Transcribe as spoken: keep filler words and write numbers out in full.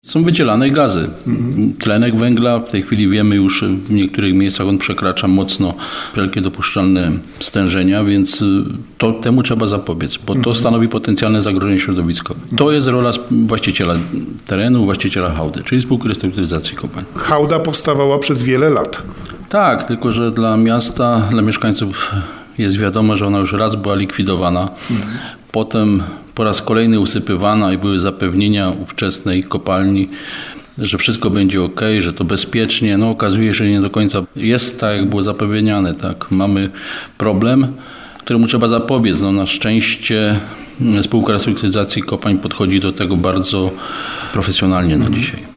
Są wydzielane gazy. Mhm. Tlenek węgla, w tej chwili wiemy już, w niektórych miejscach on przekracza mocno wielkie dopuszczalne stężenia, więc to, temu trzeba zapobiec, bo to stanowi potencjalne zagrożenie środowiskowe. To jest rola właściciela terenu, właściciela hałdy, czyli spółki restrukturyzacji kopalń. Hałda powstawała przez wiele lat. Tak, tylko że dla miasta, dla mieszkańców jest wiadomo, że ona już raz była likwidowana. Mhm. Potem po raz kolejny usypywana i były zapewnienia ówczesnej kopalni, że wszystko będzie ok, że to bezpiecznie. No okazuje się, że nie do końca jest tak, jak było zapewniane. Tak. Mamy problem, któremu trzeba zapobiec. No, na szczęście spółka restrukturyzacji kopalń podchodzi do tego bardzo profesjonalnie na dzisiaj.